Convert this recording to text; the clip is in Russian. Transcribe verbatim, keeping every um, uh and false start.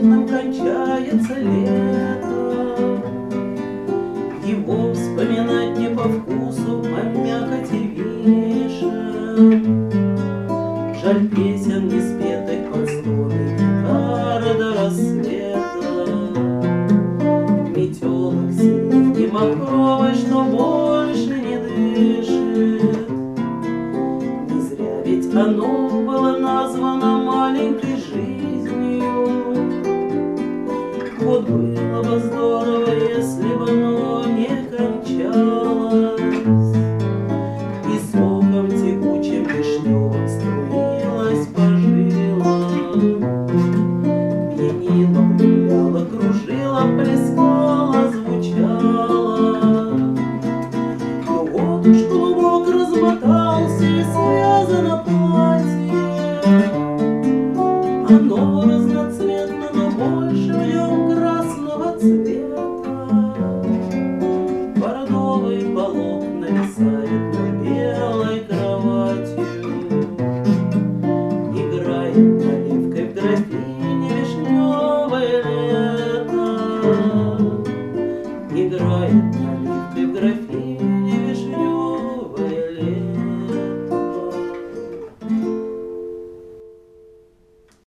бесцветным кончается лето. Его вспоминать не по вкусу, по мякоти вишен. Жаль песен не спетых под струны гитары до рассвета. Метелок синих и махровой, что больше не дышит. Не зря ведь оно было названо маленькой жизнью. Вот было бы здорово, если бы оно не кончалось, и соком текучим вишневым струилась по жилам. Пьянила, влюбляла, кружила, плескала, звучала. Но вот уж клубок размотался и связано платье. Оно разноцветное,